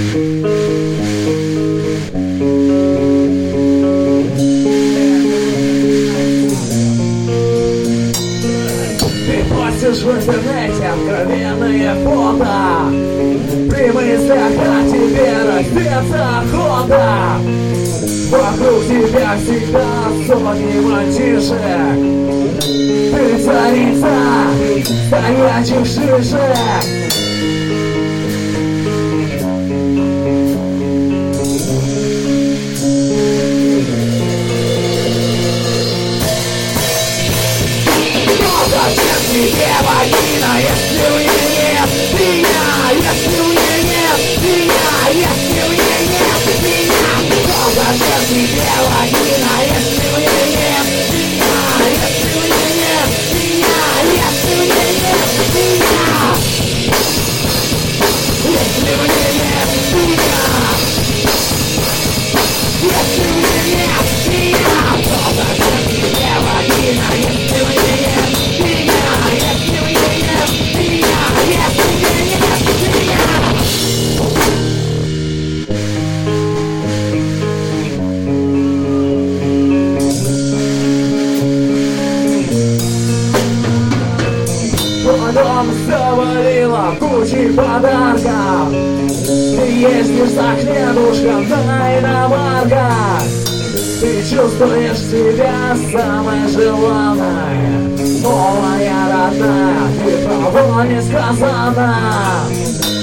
Постишь в интернете откровенные фото, при мыслях о тебе раздеться охота. Вокруг тебя всегда сотни мальчишек, ты царица стоячих шишек. Зачем тебе вагина, если у нее нет меня? Если у нее нет меня, если у нее нет меня. Зачем тебе вагина, если у нее нет меня? Если у нее нет меня, если у нее нет меня. Если у нее нет меня, если у нее нет меня. Зачем тебе вагина, если у нее нет? Потом завалила кучей подарков, ты ездишь за хлебушком на иномарках. Ты чувствуешь себя самой желанной, о, моя родная, ты того не сказана.